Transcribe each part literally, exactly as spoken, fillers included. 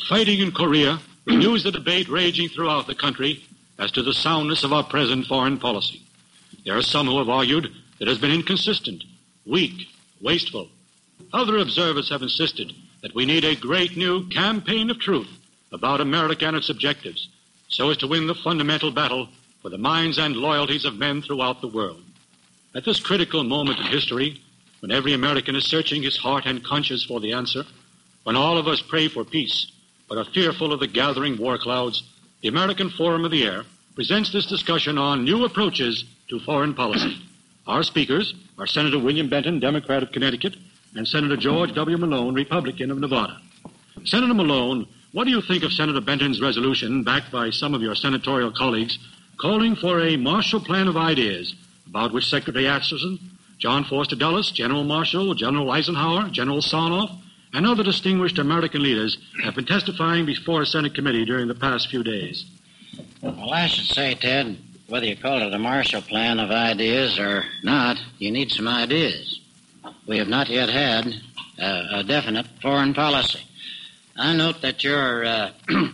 fighting in Korea renews the debate raging throughout the country as to the soundness of our present foreign policy. There are some who have argued that it has been inconsistent, weak, wasteful. Other observers have insisted that we need a great new campaign of truth about America and its objectives, so as to win the fundamental battle for the minds and loyalties of men throughout the world. At this critical moment in history, when every American is searching his heart and conscience for the answer, when all of us pray for peace but are fearful of the gathering war clouds, the American Forum of the Air presents this discussion on new approaches to foreign policy. Our speakers are Senator William Benton, Democrat of Connecticut, and Senator George W. Malone, Republican of Nevada. Senator Malone, what do you think of Senator Benton's resolution, backed by some of your senatorial colleagues, calling for a Marshall Plan of ideas, about which Secretary Atchison, John Foster Dulles, General Marshall, General Eisenhower, General Sarnoff, and other distinguished American leaders have been testifying before a Senate committee during the past few days? Well, I should say, Ted, whether you call it a Marshall Plan of ideas or not, you need some ideas. We have not yet had uh, a definite foreign policy. I note that your uh,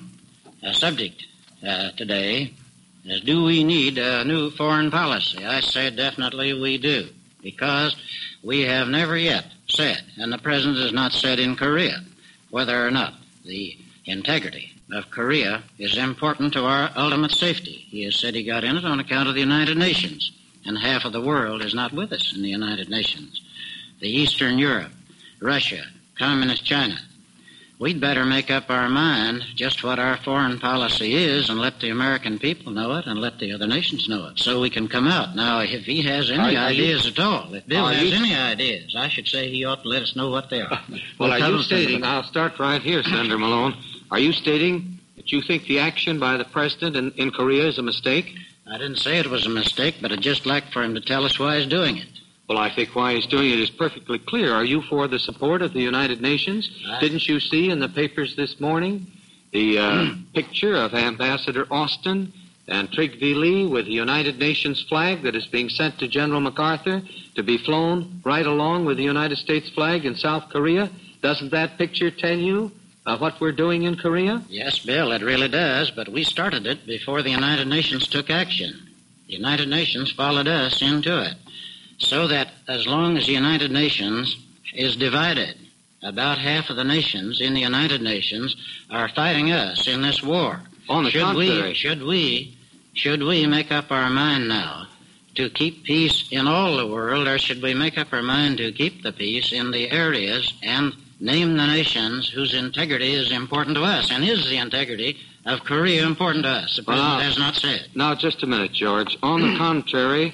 subject uh, today is, do we need a new foreign policy? I say definitely we do, because we have never yet said, and the President has not said in Korea, whether or not the integrity of Korea is important to our ultimate safety. He has said he got in it on account of the United Nations, and half of the world is not with us in the United Nations. The Eastern Europe, Russia, Communist China. We'd better make up our mind just what our foreign policy is and let the American people know it and let the other nations know it so we can come out. Now, if he has any are, are ideas you, at all, if Bill has you, any ideas, I should say he ought to let us know what they are. well, well, are you stating, I'll start right here, Senator Malone, are you stating that you think the action by the President in, in Korea is a mistake? I didn't say it was a mistake, but I'd just like for him to tell us why he's doing it. Well, I think why he's doing it is perfectly clear. Are you for the support of the United Nations? I... Didn't you see in the papers this morning the uh, picture of Ambassador Austin and Trygve Lie with the United Nations flag that is being sent to General MacArthur to be flown right along with the United States flag in South Korea? Doesn't that picture tell you uh, what we're doing in Korea? Yes, Bill, it really does, but we started it before the United Nations took action. The United Nations followed us into it. So that as long as the United Nations is divided, about half of the nations in the United Nations are fighting us in this war. On the should contrary. we, should we, should we make up our mind now to keep peace in all the world, or should we make up our mind to keep the peace in the areas and name the nations whose integrity is important to us? And is the integrity of Korea important to us? The President well, now, has not said. Now, just a minute, George. On the contrary,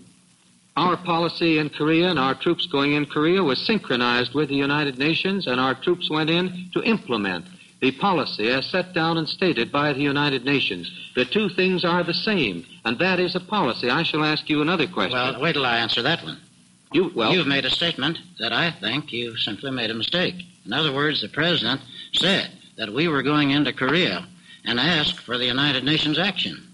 our policy in Korea and our troops going in Korea was synchronized with the United Nations, and our troops went in to implement the policy as set down and stated by the United Nations. The two things are the same, and that is a policy. I shall ask you another question. Well, wait till I answer that one. You, well, You've made a statement that I think you simply made a mistake. In other words, the President said that we were going into Korea and asked for the United Nations action.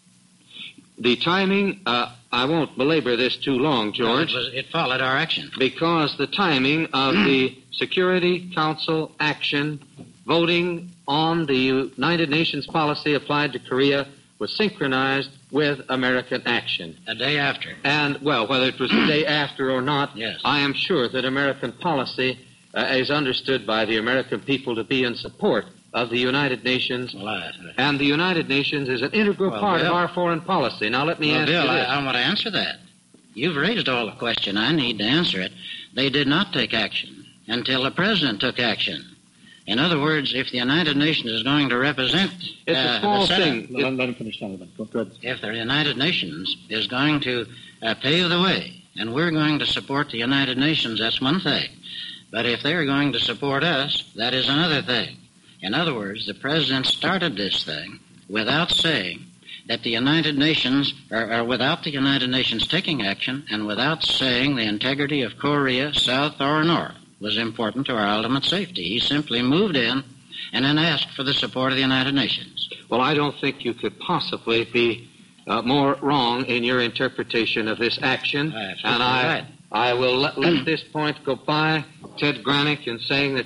The timing, uh, I won't belabor this too long, George. No, it, was, it followed our action. Because the timing of the Security Council action voting on the United Nations policy applied to Korea was synchronized with American action. A day after. And, well, whether it was the day after or not, yes. I am sure that American policy uh, is understood by the American people to be in support of the United Nations, well, I, and the United Nations is an integral well, part Bill, of our foreign policy. Now, let me well, ask Bill, you this. I, I want to answer that. You've raised all the question. I need to answer it. They did not take action until the President took action. In other words, if the United Nations is going to represent it's uh, a small the Senate, thing. Let, let him finish, Senator. Go ahead. If the United Nations is going to uh, pave the way, and we're going to support the United Nations, that's one thing. But if they're going to support us, that is another thing. In other words, the President started this thing without saying that the United Nations, or, or without the United Nations taking action, and without saying the integrity of Korea, South or North, was important to our ultimate safety. He simply moved in and then asked for the support of the United Nations. Well, I don't think you could possibly be uh, more wrong in your interpretation of this action. That's and I, right. I will let, let this point go by, Ted Granick, in saying that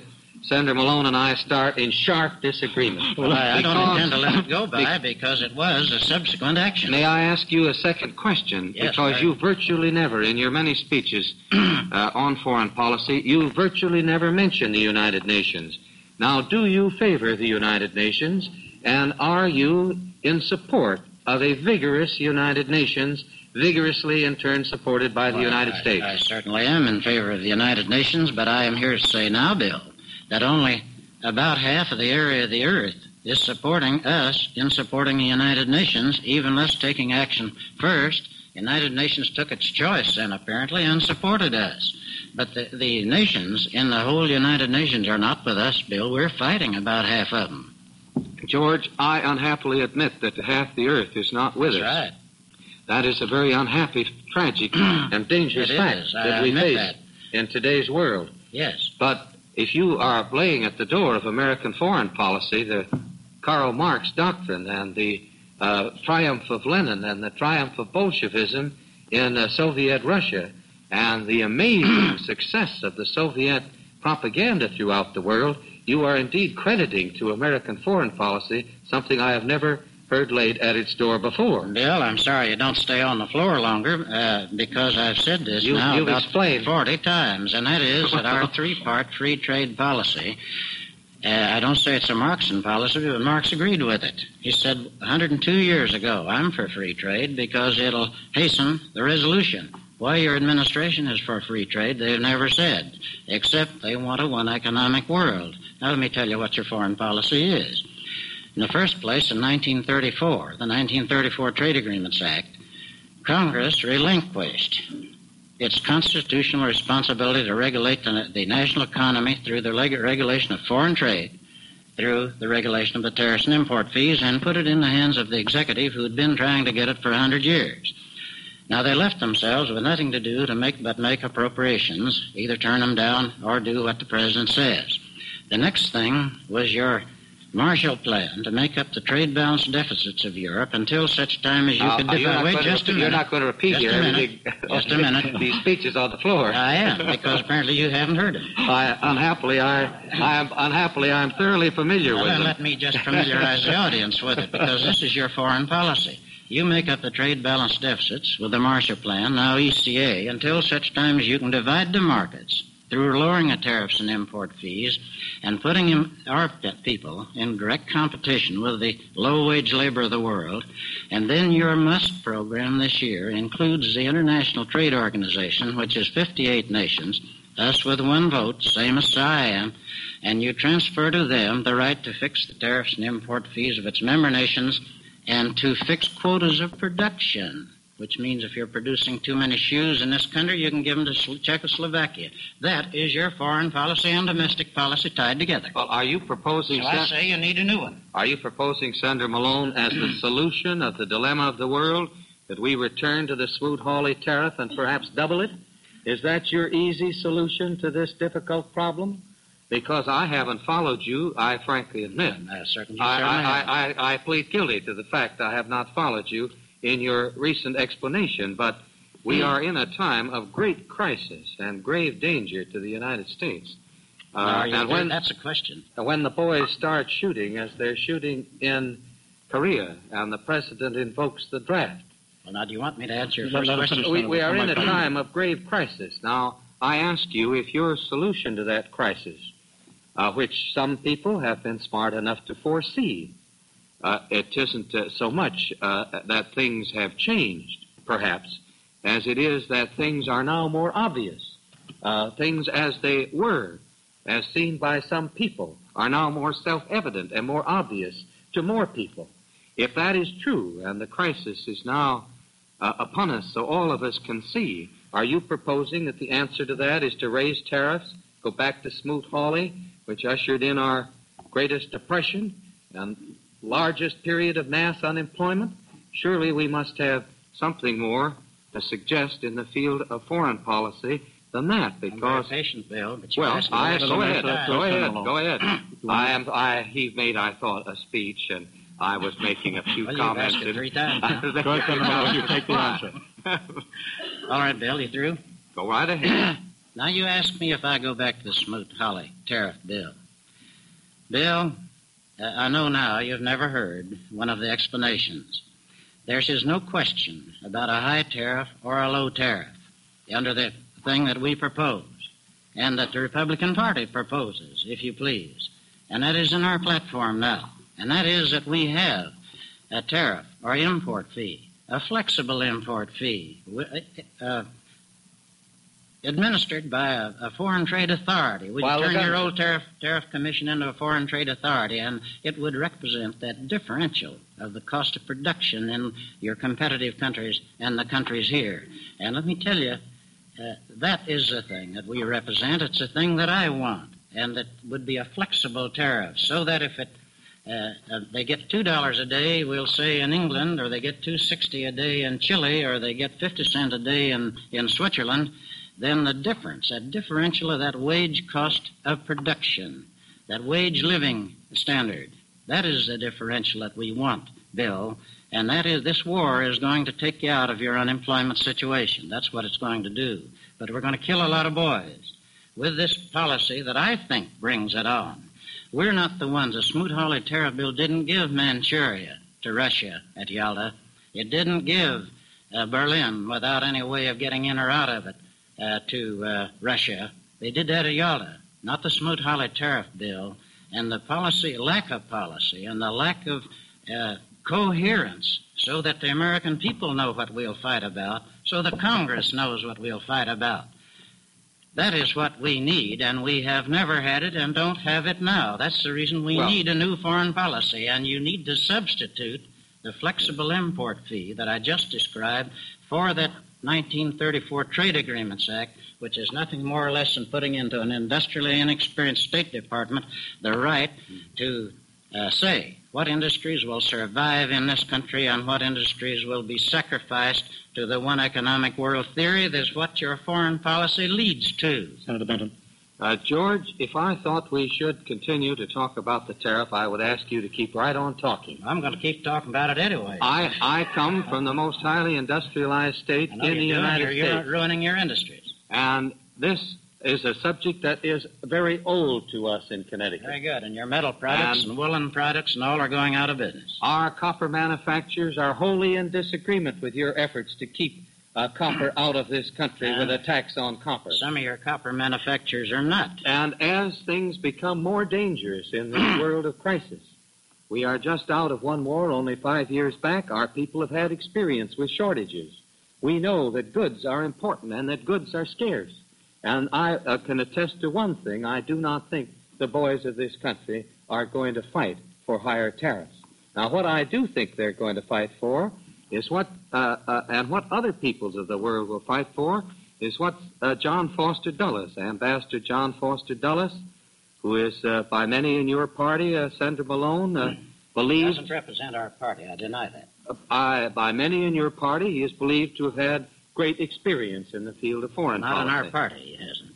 Senator Malone and I start in sharp disagreement. Well, I, I don't Because- intend to let it go by because it was a subsequent action. May I ask you a second question? Yes, because sir. you virtually never, in your many speeches uh, on foreign policy, you virtually never mention the United Nations. Now, do you favor the United Nations, and are you in support of a vigorous United Nations, vigorously in turn supported by the Well, United I, States? I certainly am in favor of the United Nations, but I am here to say now, Bill, that only about half of the area of the earth is supporting us in supporting the United Nations, even us taking action first. The United Nations took its choice then, apparently, and supported us. But the, the nations in the whole United Nations are not with us, Bill. We're fighting about half of them. George, I unhappily admit that half the earth is not with That's us. right. That is a very unhappy, tragic, and dangerous It fact is. I that we admit face that. in today's world. Yes. But if you are laying at the door of American foreign policy the Karl Marx doctrine and the uh, triumph of Lenin and the triumph of Bolshevism in uh, Soviet Russia and the amazing success of the Soviet propaganda throughout the world, you are indeed crediting to American foreign policy something I have never heard laid at its door before. Bill, I'm sorry you don't stay on the floor longer uh, because I've said this You- now you've about explained. forty times, and that is that our three-part free trade policy, uh, I don't say it's a Marxian policy, but Marx agreed with it. He said one hundred two years ago, I'm for free trade because it'll hasten the resolution. Why your administration is for free trade, they've never said, except they want a one economic world. Now let me tell you what your foreign policy is. In the first place, in nineteen thirty-four, the nineteen thirty-four Trade Agreements Act, Congress relinquished its constitutional responsibility to regulate the, the national economy through the leg- regulation of foreign trade, through the regulation of the tariffs and import fees, and put it in the hands of the executive who had been trying to get it for a hundred years. Now, they left themselves with nothing to do to make but make appropriations, either turn them down or do what the president says. The next thing was your Marshall Plan to make up the trade balance deficits of Europe until such time as you Now, could you're divide. not Wait going just to, a You're minute. not going to repeat Just here a everything. minute. Just a minute. These speeches on the floor. I am, because apparently you haven't heard them. I, unhappily, I, I am unhappily, I'm thoroughly familiar Well, with then them. let me just familiarize the audience with it, because this is your foreign policy. You make up the trade balance deficits with the Marshall Plan, now E C A, until such time as you can divide the markets through lowering the tariffs and import fees and putting him, our people in direct competition with the low-wage labor of the world. And then your must program this year includes the International Trade Organization, which is fifty-eight nations, us with one vote, same as I am, and you transfer to them the right to fix the tariffs and import fees of its member nations and to fix quotas of production, which means if you're producing too many shoes in this country, you can give them to Czechoslovakia. That is your foreign policy and domestic policy tied together. Well, are you proposing? So I say you need a new one. Are you proposing, Senator Malone, as the solution of the dilemma of the world, that we return to the Smoot-Hawley tariff and perhaps double it? Is that your easy solution to this difficult problem? Because I haven't followed you, I frankly admit. Uh, certainly, I, certainly I, have. I, I, I plead guilty to the fact I have not followed you in your recent explanation, but we are in a time of great crisis and grave danger to the United States. Uh, Are you and there? when, That's a question. when the boys start shooting, as they're shooting in Korea, and the president invokes the draft, Well, now, do you want me to answer your Let- first let him question? finish. we, we are Come in a back. time of grave crisis. Now, I ask you if your solution to that crisis, uh, which some people have been smart enough to foresee, uh, it isn't uh, so much uh, that things have changed, perhaps, as it is that things are now more obvious. Uh, things as they were, as seen by some people, are now more self-evident and more obvious to more people. If that is true, and the crisis is now uh, upon us so all of us can see, are you proposing that the answer to that is to raise tariffs, go back to Smoot-Hawley, which ushered in our greatest depression and largest period of mass unemployment? Surely we must have something more to suggest in the field of foreign policy than that, I'm very because patient, Bill, but you well, asked me I, to go answer ahead, that. go ahead, Malone. go ahead. I am. I he made, I thought, a speech, and I was making a few Well, you've comments. asked it and- three times now. Go ahead, Senator Malone, you take the answer. All right, Bill, you through? Go right ahead. Now, you asked me if I go back to the Smoot-Hawley tariff bill. Bill, uh, I know now you've never heard one of the explanations. There is no question about a high tariff or a low tariff under the thing that we propose and that the Republican Party proposes, if you please. And that is in our platform now. And that is that we have a tariff or import fee, a flexible import fee, uh, administered by a, a foreign trade authority. We Well, turn look, your old tariff, tariff commission into a foreign trade authority, and it would represent that differential of the cost of production in your competitive countries and the countries here. And let me tell you, uh, that is the thing that we represent. It's a thing that I want, and it would be a flexible tariff, so that if it uh, uh, they get two dollars a day, we'll say in England, or they get two sixty a day in Chile, or they get fifty cents a day in in Switzerland. Then the difference, that differential of that wage cost of production, that wage living standard, that is the differential that we want, Bill. And that is, this war is going to take you out of your unemployment situation. That's what it's going to do. But we're going to kill a lot of boys with this policy that I think brings it on. We're not the ones. The Smoot-Hawley tariff bill didn't give Manchuria to Russia at Yalta. It didn't give uh, Berlin without any way of getting in or out of it. Uh, to uh, Russia. They did that at Yalta, not the Smoot-Hawley tariff bill. And the policy, lack of policy, and the lack of uh, coherence so that the American people know what we'll fight about, so the Congress knows what we'll fight about. That is what we need, and we have never had it and don't have it now. That's the reason we well, need a new foreign policy, and you need to substitute the flexible import fee that I just described for that nineteen thirty-four Trade Agreements Act, which is nothing more or less than putting into an industrially inexperienced State Department the right to uh, say what industries will survive in this country and what industries will be sacrificed to the one economic world theory. That's what your foreign policy leads to. Senator Benton. Uh, George, if I thought we should continue to talk about the tariff, I would ask you to keep right on talking. I'm going to keep talking about it anyway. I, I come from the most highly industrialized state in the United you're, States. You're ruining your industries. And this is a subject that is very old to us in Connecticut. Very good. And your metal products and, and woolen products and all are going out of business. Our copper manufacturers are wholly in disagreement with your efforts to keep Uh, copper out of this country and with a tax on copper. Some of your copper manufacturers are not. And as things become more dangerous in this world of crisis, we are just out of one war only five years back. Our people have had experience with shortages. We know that goods are important and that goods are scarce. And I uh, can attest to one thing. I do not think the boys of this country are going to fight for higher tariffs. Now, what I do think they're going to fight for is what, uh, uh, and what other peoples of the world will fight for, is what uh, John Foster Dulles, Ambassador John Foster Dulles, who is uh, by many in your party, uh, Senator Malone, uh, believes... He doesn't represent our party, I deny that. Uh, by, by many in your party, he is believed to have had great experience in the field of foreign Not policy. Not in our party, he hasn't.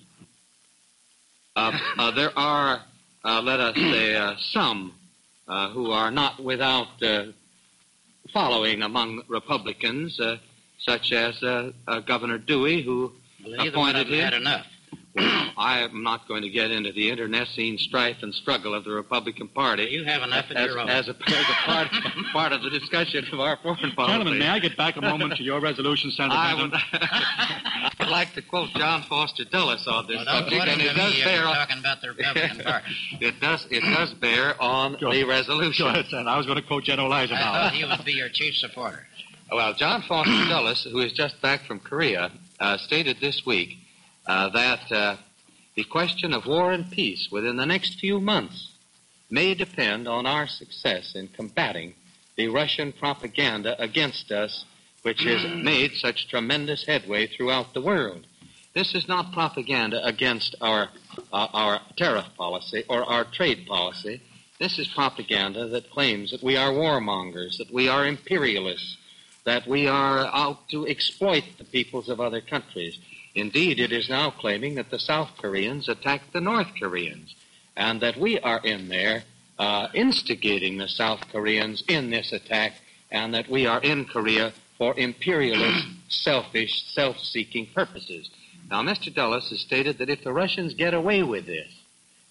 Uh, uh, there are, uh, let us say, uh, some uh, who are not without... Uh, following among Republicans, uh, such as uh, uh, Governor Dewey, who well, appointed him. Had enough. Well, I am not going to get into the internecine strife and struggle of the Republican Party. You have enough of as, your own. As a, as a part, part of the discussion of our foreign policy. Gentlemen, may I get back a moment to your resolution, Senator I Benton? would, I would like to quote John Foster Dulles on this well, subject, and it does bear on talking about the Republican Party. it does it does bear on Go the ahead. resolution. Go ahead, Senator. I was going to quote General Eliza I now. thought he would be your chief supporter. Well, John Foster Dulles, who is just back from Korea, uh, stated this week uh, that uh, the question of war and peace within the next few months may depend on our success in combating the Russian propaganda against us, which has made such tremendous headway throughout the world. This is not propaganda against our uh, our tariff policy or our trade policy. This is propaganda that claims that we are warmongers, that we are imperialists, that we are out to exploit the peoples of other countries. Indeed, it is now claiming that the South Koreans attacked the North Koreans, and that we are in there uh, instigating the South Koreans in this attack, and that we are in Korea for imperialist, selfish, self-seeking purposes. Now, Mister Dulles has stated that if the Russians get away with this,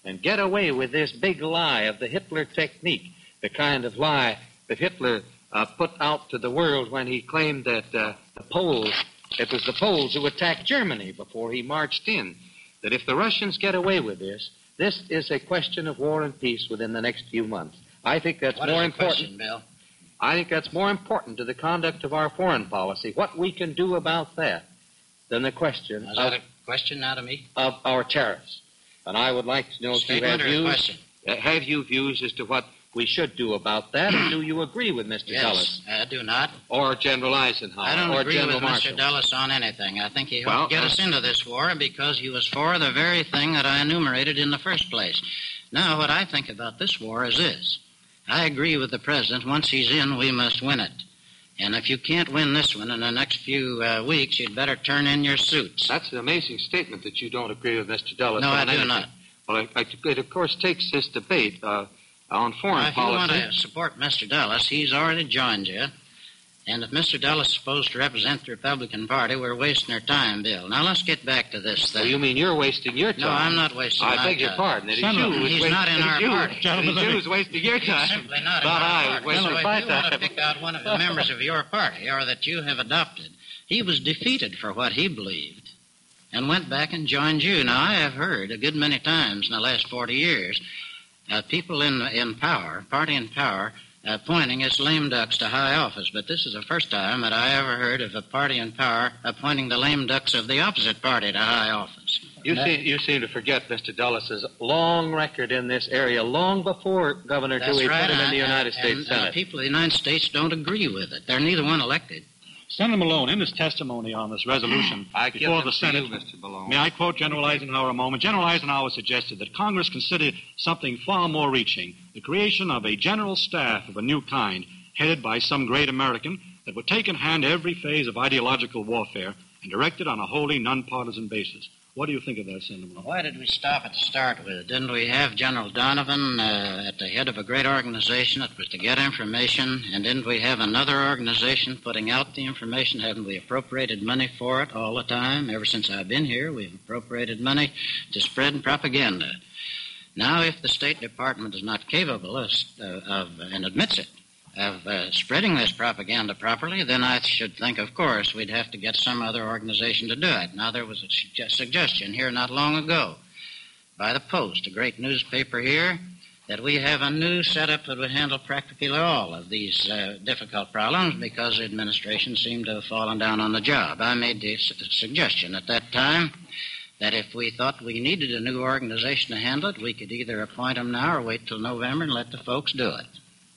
and get away with this big lie of the Hitler technique, the kind of lie that Hitler uh, put out to the world when he claimed that uh, the Poles, it was the Poles who attacked Germany before he marched in, that if the Russians get away with this, this is a question of war and peace within the next few months. I think that's what more is the important. Question, Bill? I think that's more important to the conduct of our foreign policy, what we can do about that, than the question Is of, that a question now to me? of our tariffs. And I would like to know if you have Statement or a views. question? Uh, have you views as to what we should do about that, or do you agree with Mister Yes, Dulles I do not. or General Eisenhower I don't or agree General with Marshall? Mister Dulles on anything. I think he helped Well, get uh, us into this war because he was for the very thing that I enumerated in the first place. Now, what I think about this war is this. I agree with the President. Once he's in, we must win it. And if you can't win this one in the next few uh, weeks, you'd better turn in your suits. That's an amazing statement that you don't agree with Mister Dulles No, on I do anything. not. Well, it, it of course takes this debate uh, on foreign Now, if policy. you want to support Mister Dulles, he's already joined you. And if Mister Dulles is supposed to represent the Republican Party, we're wasting our time, Bill. Now, let's get back to this thing. Well, you mean you're wasting your time? No, I'm not wasting I my beg your time. pardon. It is Senator, you who's he's wasting not in it is our you. party. It Gentlemen, is let you me- who's wasting your He's time. simply not in Not our I. party. Wasting So if my you want to time. pick out one of the members of your party, or that you have adopted, he was defeated for what he believed and went back and joined you. Now, I have heard a good many times in the last forty years uh, people in in power, party in power, uh, pointing as lame ducks to high office. But this is the first time that I ever heard of a party in power appointing the lame ducks of the opposite party to high office. You seem, you seem to forget Mister Dulles' long record in this area, long before Governor That's Dewey right. put him in and- the United and, States and Senate. the people of the United States don't agree with it. They're neither one elected. Senator Malone, in his testimony on this resolution I give before them the to Senate, you, Mister Malone. may I quote General Eisenhower a moment? General Eisenhower suggested that Congress consider something far more reaching, the creation of a general staff of a new kind, headed by some great American, that would take in hand every phase of ideological warfare and direct it on a wholly nonpartisan basis. What do you think of that, Senator Malone? Why did we stop at to start with? Didn't we have General Donovan uh, at the head of a great organization that was to get information? And didn't we have another organization putting out the information? Haven't we appropriated money for it all the time? Ever since I've been here, we've appropriated money to spread propaganda. Now, if the State Department is not capable of, uh, of and admits it, of uh, spreading this propaganda properly, then I should think, of course, we'd have to get some other organization to do it. Now, there was a su- suggestion here not long ago by the Post, a great newspaper here, that we have a new setup that would handle practically all of these uh, difficult problems because the administration seemed to have fallen down on the job. I made the su- suggestion at that time that if we thought we needed a new organization to handle it, we could either appoint them now or wait till November and let the folks do it.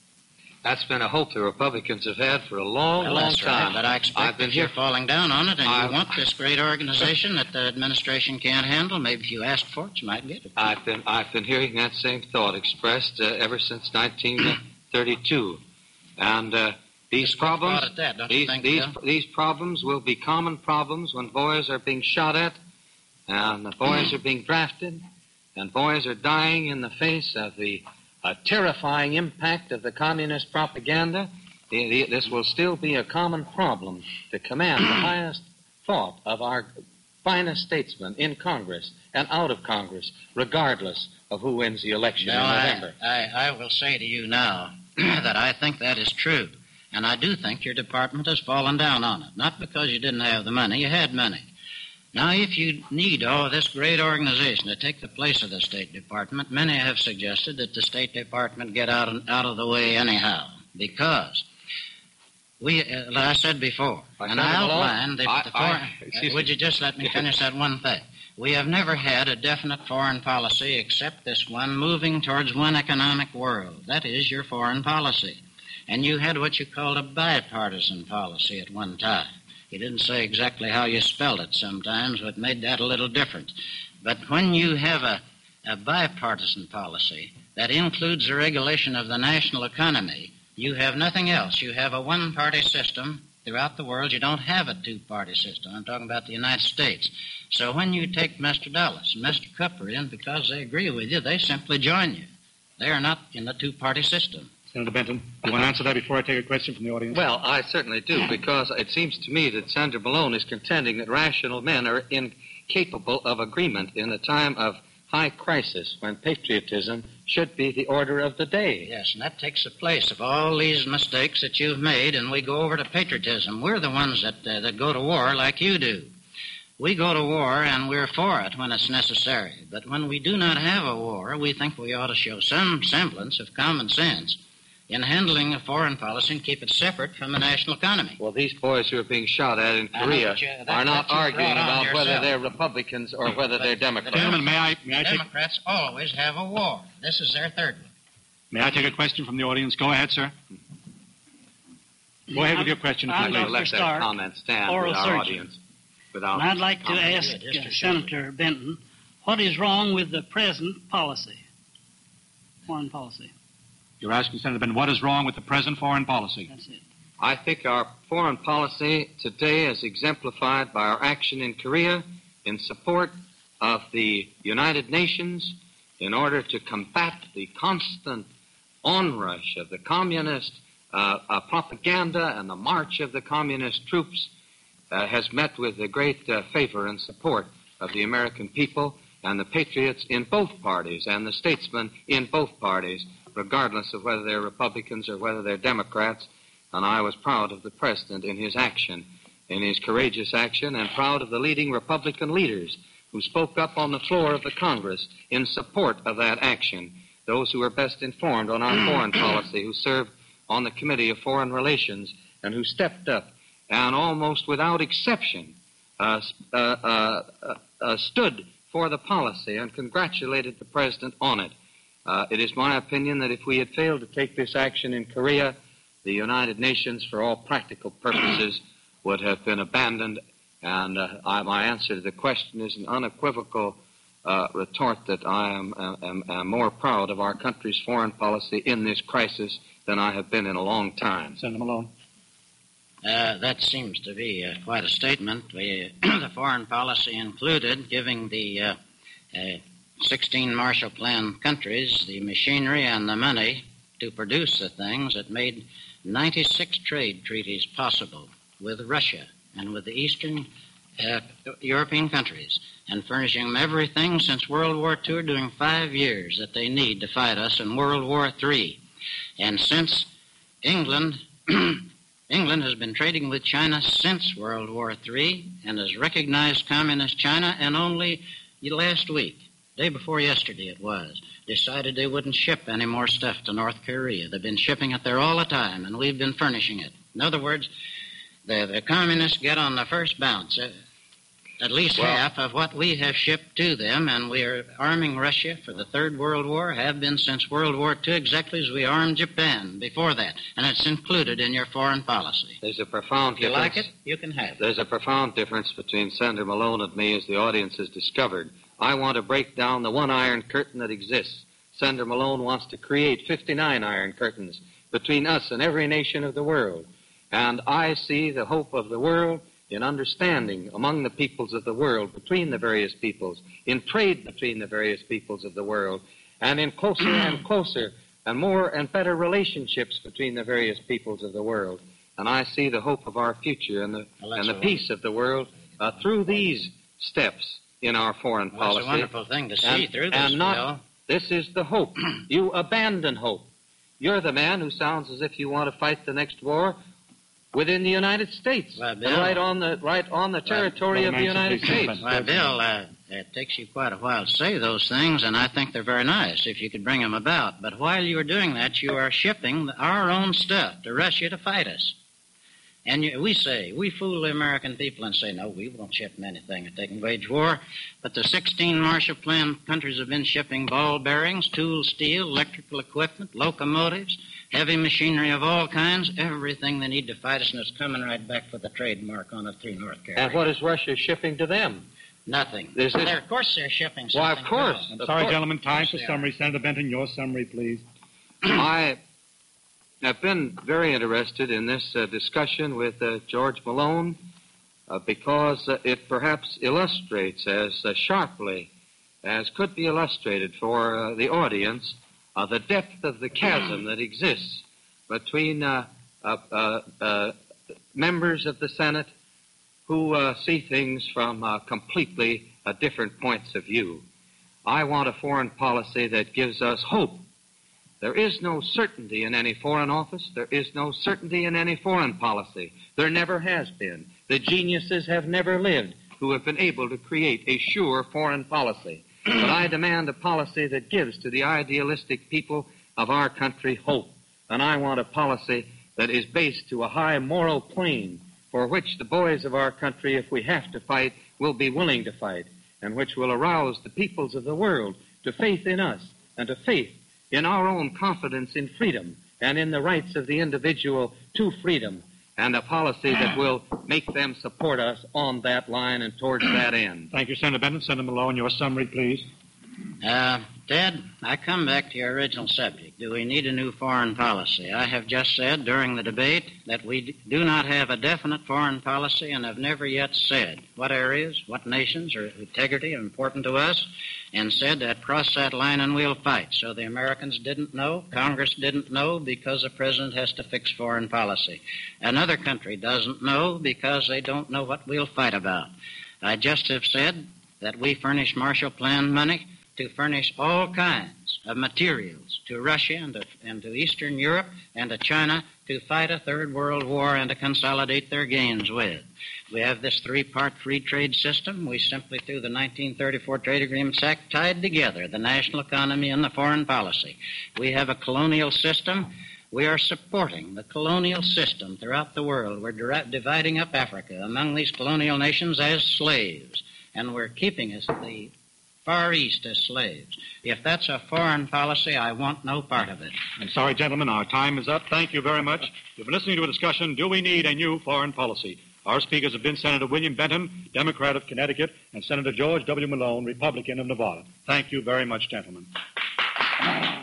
That's been a hope the Republicans have had for a long, Well, long that's time. right, but I expect I've been that you're here. falling down on it, and I've- you want this great organization that the administration can't handle. Maybe if you ask for it, you might get it. I've been I've been hearing that same thought expressed uh, ever since nineteen thirty-two, and uh, these Just one problems thought at that, don't you these think, these Bill? these problems will be common problems when boys are being shot at, and the boys are being drafted, and boys are dying in the face of the uh, terrifying impact of the communist propaganda. The, the, this will still be a common problem to command the highest thought of our finest statesmen in Congress and out of Congress, regardless of who wins the election Now, in I, November. I, I will say to you now that I think that is true. And I do think your department has fallen down on it. Not because you didn't have the money. You had money. Now, if you need all this great organization to take the place of the State Department, many have suggested that the State Department get out, out of the way anyhow. Because we, uh, I said before, I an said it below. outline, the, I- the I- foreign- excuse uh, would me. you just let me finish that one thing? We have never had a definite foreign policy except this one, moving towards one economic world. That is your foreign policy. And you had what you called a bipartisan policy at one time. You didn't say exactly how you spelled it sometimes, but made that a little different. But when you have a, a bipartisan policy that includes the regulation of the national economy, you have nothing else. You have a one-party system throughout the world. You don't have a two-party system. I'm talking about the United States. So when you take Mister Dulles and Mister Cooper in because they agree with you, they simply join you. They are not in the two-party system. Senator Benton, do you want to answer that before I take a question from the audience? Well, I certainly do, because it seems to me that Senator Malone is contending that rational men are incapable of agreement in a time of high crisis when patriotism should be the order of the day. Yes, and that takes the place of all these mistakes that you've made, and we go over to patriotism. We're the ones that uh, that go to war like you do. We go to war, and we're for it when it's necessary. But when we do not have a war, we think we ought to show some semblance of common sense in handling a foreign policy and keep it separate from the national economy. Well, these boys who are being shot at in I know, Korea but you- that- are not that you arguing brought on about whether yourself. they're Republicans or whether But they're the Democrats. Gentlemen, may I, may I take, Democrats always have a war. This is their third one. may I take a question from the audience? Go ahead, sir. Go ahead with your question, I'm please. Doctor Let that Stark, comment stand oral with our surgeon. audience. Without And I'd like to comment. ask Yeah, just uh, a short Senator Benton, what is wrong with the present policy, foreign policy? You're asking Senator Ben, what is wrong with the present foreign policy? That's it. I think our foreign policy today is exemplified by our action in Korea in support of the United Nations in order to combat the constant onrush of the communist uh, uh, propaganda and the march of the communist troops uh, has met with the great uh, favor and support of the American people and the patriots in both parties and the statesmen in both parties, regardless of whether they're Republicans or whether they're Democrats. And I was proud of the President in his action, in his courageous action, and proud of the leading Republican leaders who spoke up on the floor of the Congress in support of that action, those who were best informed on our foreign policy, who served on the Committee of Foreign Relations, and who stepped up and almost without exception uh, uh, uh, uh, stood for the policy and congratulated the President on it. Uh, it is my opinion that if we had failed to take this action in Korea, the United Nations, for all practical purposes, would have been abandoned. And uh, I, my answer to the question is an unequivocal uh, retort that I am, am, am more proud of our country's foreign policy in this crisis than I have been in a long time. Senator Malone. Uh, that seems to be uh, quite a statement. We, the foreign policy included giving the uh, uh, sixteen Marshall Plan countries the machinery and the money to produce the things that made ninety-six trade treaties possible with Russia and with the Eastern uh, European countries, and furnishing them everything since World War Two, doing five years that they need to fight us in World War Three. And since England England has been trading with China since World War Three and has recognized Communist China, and only last week, day before yesterday it was, decided they wouldn't ship any more stuff to North Korea. They've been shipping it there all the time, and we've been furnishing it. In other words, the, the communists get on the first bounce. Uh, at least Well- half of what we have shipped to them, and we are arming Russia for the Third World War, have been since World War Two, exactly as we armed Japan before that, and it's included in your foreign policy. There's a profound If you difference. like it, you can have it. There's a profound difference between Senator Malone and me, as the audience has discovered. I want to break down the one iron curtain that exists. Senator Malone wants to create fifty-nine iron curtains between us and every nation of the world. And I see the hope of the world in understanding among the peoples of the world, between the various peoples, in trade between the various peoples of the world, and in closer and closer and more and better relationships between the various peoples of the world. And I see the hope of our future and the, Well, that's and the a peace of the world uh, through these steps in our foreign Well, policy. it's a wonderful thing to see And- through this, and not- Bill. This is the hope. You abandon hope. You're the man who sounds as if you want to fight the next war within the United States, Well, and Bill- right on the right on the territory Well, of the Manson, United please, States. comment. Well, Bill, uh, it takes you quite a while to say those things, and I think they're very nice if you could bring them about. But while you are doing that, you are shipping our own stuff to Russia to fight us. And you, we say, we fool the American people and say, no, we won't ship them anything if they can wage war. But the sixteen Marshall Plan countries have been shipping ball bearings, tool steel, electrical equipment, locomotives, heavy machinery of all kinds, everything they need to fight us, and it's coming right back with a trademark on it through North Carolina. And what is Russia shipping to them? Nothing. This is- They're- of course they're shipping something. Why, of course. Bill. I'm Of sorry, course. gentlemen. Time Yes, for they summary. Senator Benton, your summary, please. I have been very interested in this uh, discussion with uh, George Malone uh, because uh, it perhaps illustrates as uh, sharply as could be illustrated for uh, the audience uh, the depth of the chasm that exists between uh, uh, uh, uh, members of the Senate who uh, see things from uh, completely uh, different points of view. I want a foreign policy that gives us hope. There is no certainty in any foreign office. There is no certainty in any foreign policy. There never has been. The geniuses have never lived who have been able to create a sure foreign policy. But I demand a policy that gives to the idealistic people of our country hope. And I want a policy that is based to a high moral plane for which the boys of our country, if we have to fight, will be willing to fight, and which will arouse the peoples of the world to faith in us and to faith in our own confidence in freedom and in the rights of the individual to freedom, and a policy that will make them support us on that line and towards that end. Thank you, Senator Benton. Senator Malone, your summary, please. Uh, Ted, I come back to your original subject. Do we need a new foreign policy? I have just said during the debate that we do not have a definite foreign policy and have never yet said what areas, what nations are integrity important to us, and said that cross that line and we'll fight. So the Americans didn't know, Congress didn't know, because the president has to fix foreign policy. Another country doesn't know because they don't know what we'll fight about. I just have said that we furnish Marshall Plan money to furnish all kinds of materials to Russia and to, and to Eastern Europe and to China to fight a third world war and to consolidate their gains with. We have this three-part free trade system. We simply, through the nineteen thirty-four Trade Agreement Act, tied together the national economy and the foreign policy. We have a colonial system. We are supporting the colonial system throughout the world. We're di- dividing up Africa among these colonial nations as slaves, and we're keeping us the Far East as slaves. If that's a foreign policy, I want no part of it. I'm sorry, gentlemen, our time is up. Thank you very much. You've been listening to a discussion, Do We Need a New Foreign Policy? Our speakers have been Senator William Benton, Democrat of Connecticut, and Senator George W. Malone, Republican of Nevada. Thank you very much, gentlemen.